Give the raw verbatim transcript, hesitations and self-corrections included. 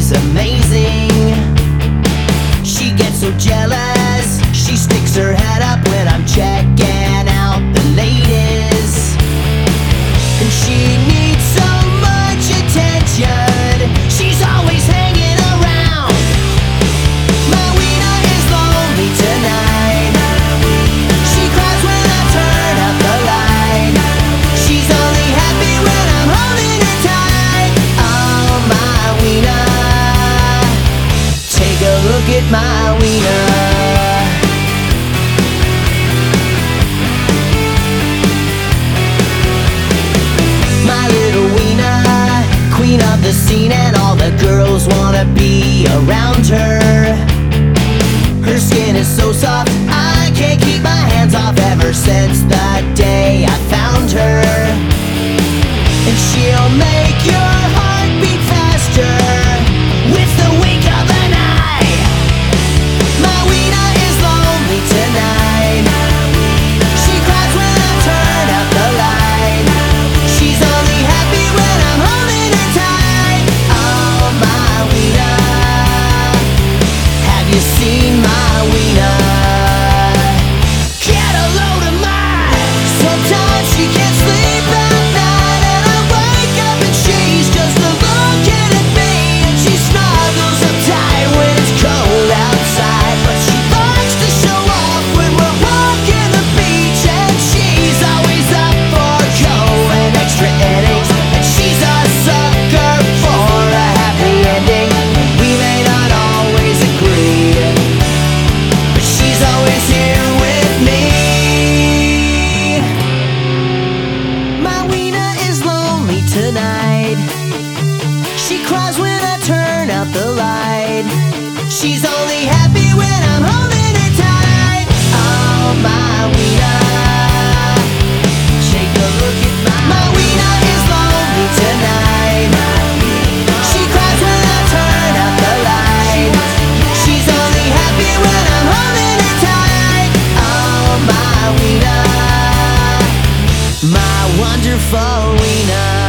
she's amazing. She gets so jealous, she sticks her head up when I'm checking out the latest. And she needs so much attention, she's always hanging around. My wiener is lonely tonight. She cries when I turn up the light. She's only happy when I'm holding her tight. Oh, my wiener, take a look at my wiener. Queen of the scene, and all the girls wanna be around her. Her skin is so soft, I can't keep my hands off ever since the day I found her. And she'll make your heart beat faster with the wink of an eye. My wiener is lonely tonight. She cries when I turn up the light. She's only happy when I'm holding her tight. Oh, my wiener, have you seen my wiener? Get a load of mine. Sometimes she can't sleep at night, and I wake up and she's just looking at me. And she snuggles up tight when it's cold outside, but she likes to show off when we're walking the beach. And she's always up for going extra innings, and she's a sucker for a happy ending. We may not always agree, but she's always here with me. My wiener is lonely tonight. She cries when I turn out the light. She's only happy when I'm holding her tight. Oh, my wiener, take a look at my My wiener is lonely tonight. She cries when I turn out the light. She's only happy when I'm holding her tight. Oh, my wiener, my wonderful wiener.